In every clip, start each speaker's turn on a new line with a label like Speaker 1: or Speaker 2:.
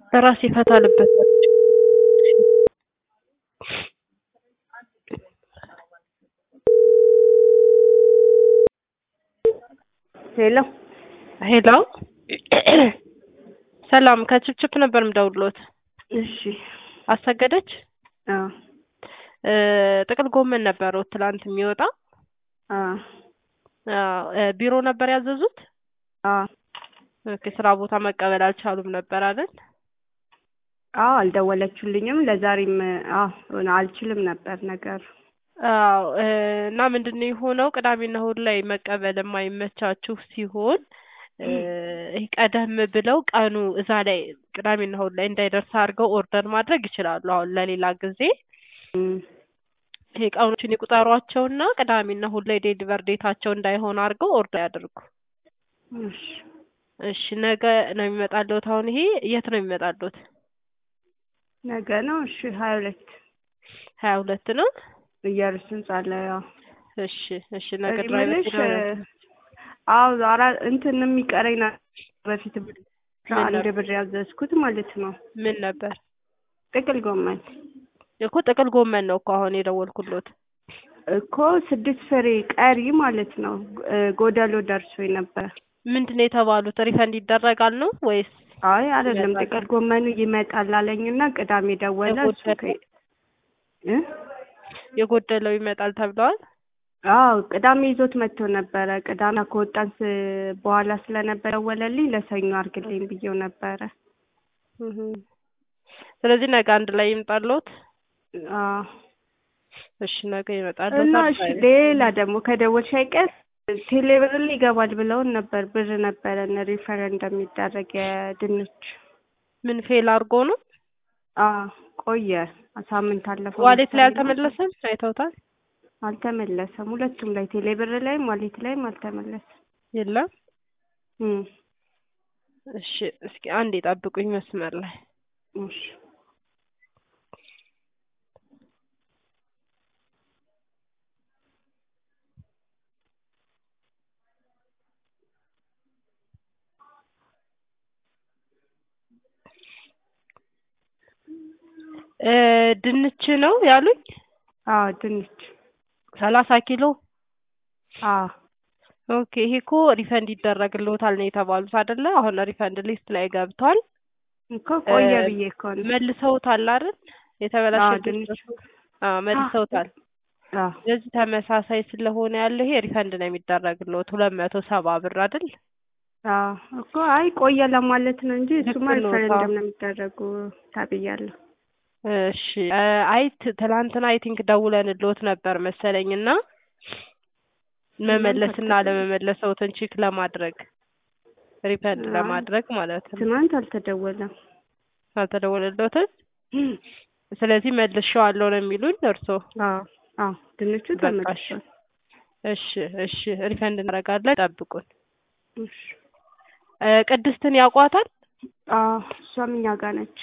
Speaker 1: በራስ ይፈታልበት
Speaker 2: ሄሎ
Speaker 1: ሄሎ ሰላም ከችፕችፕ ነበር ምደውልሎት
Speaker 2: እሺ
Speaker 1: አሰገደች
Speaker 2: አዎ
Speaker 1: ጥቅል ጎመን ነበረው ትላንት የሚወጣ ቢሮ ነበር ያዘዙት ኦኬ ስራ ቦታ መቀበል አልቻሉም ነበር አይደል
Speaker 2: አልደወለችልኝም ለዛሬም አልችልም ነበር ነገር
Speaker 1: እና ምንድነው የሆነው ቅዳሜና እሁድ ላይ መቀበል የማይመቻችሁ ሲሆን ቀደም ብለው ቀኑ እዛ ላይ ቅዳሜና እሁድ ላይ እንዳይደርስ አድርገው ኦርደር ማድረግ ይችላሉ አሁን ለሌላ ጊዜ ቀኖችን ይቁጠሯቸውና ቅዳሜና እሁድ ላይ ዴሊቨር ዴታቸው እንዳይሆን አድርገው ኦርደር ያድርጉ እሺ ነገ ነው የሚመጣልዎት አሁን ይሄ የት ነው የሚመጣልዎት
Speaker 2: ነገ ነው እሺ
Speaker 1: 22 ነው
Speaker 2: እያርሱን ጻለያው
Speaker 1: እሺ ነገ ድራይቨር
Speaker 2: ዛራ እንትን የሚቀረኝ በፊት አንድ ብር ያዘዝኩት ማለት ነው
Speaker 1: ምን ነበር
Speaker 2: ጥቅል ጎመን
Speaker 1: እኮ ጥቅል ጎመን ነው እኮ አሁን የደወልኩልዎት
Speaker 2: እኮ 6 ፍሬ ቀሪ ማለት ነው ጎደሎ ደርሶኝ ነበር
Speaker 1: ምንድነው የተባሉት ሪፈንድ ይደረጋል ነው ወይስ
Speaker 2: አይደለም ጥቅል ጎመኑ ይመጣል አለኝና ቅዳሜ ደወለ እሱ
Speaker 1: የጎደለው ይመጣል ተብሏል
Speaker 2: ቅዳሜ ይዞት መጥቶ ነበር ቅዳሜ ከወጣን በኋላ ስለነበር ደወለልኝ ለሰኞ አርግልኝ ብዬው ነበር
Speaker 1: ስለዚህ ነገ አንድ ላይ ይምጣልዎት እሺ ነገ ይመጣል
Speaker 2: እና እሺ ሌላ ደግሞ ከደወልሽ አይቀር ቴሌብር ይገባል ብለውን ነበር ብር ነበረን ሪፈረንደም የሚደረግ የድንች
Speaker 1: ምን ፌል አድርጎ ነው
Speaker 2: ቆየ ሳምንት አለፈው
Speaker 1: ዋሌት ላይ አልተመለሰም አይተውታል
Speaker 2: አልተመለሰም ሁለቱም ላይ ቴሌብር ላይ ዋሌት ላይም አልተመለሰም
Speaker 1: የለም እሺ እስኪ አንዴ ጠብቁኝ መስመር ላይ
Speaker 2: እሺ
Speaker 1: ድንች ነው ያሉኝ
Speaker 2: ድንች
Speaker 1: 30 ኪሎ ኦኬ ይሄ እኮ ሪፈንድ ይደረግልዎታል ነው የተባሉት አይደለ አሁን ሪፈንድ ሊስት ላይ ገብቷል
Speaker 2: እኮ ቆየ ብዬ እኮ ነው
Speaker 1: መልሰውታል አይደል የተበላሸ ድንች መልሰውታል ስለዚህ ተመሳሳይ ስለሆነ ያለው ይሄ ሪፈንድ ነው የሚደረግልዎት 270 ብር አይደል
Speaker 2: እኮ ቆየ ለማለት ነው እንጂ እሱማ ሪፈረንደም ነው የሚደረጉ ታብያለሁ
Speaker 1: እሺ ትላንትና አይ ቲንክ ደውለንልዎት ነበር መሰለኝና መመለስና ለመመለሰውትን ቼክ ለማድረግ ሪፈንድ ለማድረግ ማለት ነው
Speaker 2: ትናንት
Speaker 1: አልተደወለልዎትም ስለዚህ መልሼዋለሁ ነው የሚሉኝ እርሶ
Speaker 2: ድንቹ ተመልሷል
Speaker 1: እሺ ሪፈንድ እናደርጋለን ጠብቁን ቅድስትን ያውቋታል
Speaker 2: እሷም እኛ ጋር ነች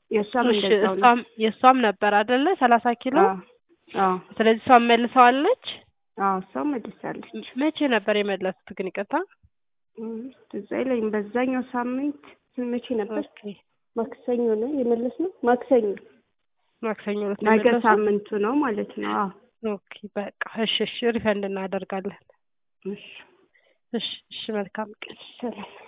Speaker 1: የሷም ነበር አይደለ 30 ኪሎ ስለዚህ እሷም መልሰዋለች
Speaker 2: እሷም መልሳለች
Speaker 1: መቼ ነበር የመለሱት ግን ይቀጣ
Speaker 2: ትዝ አይለኝም በዛኛው ሳምንት መቼ ነበር ማክሰኞ ነው የመለስነው ማክሰኞ ነው ነገ ሳምንቱ ነው ማለት ነው
Speaker 1: ኦኬ በቃ እሺ ሪፈንድ እናደርጋለን እሺ መልካም ቀን
Speaker 2: ሰላም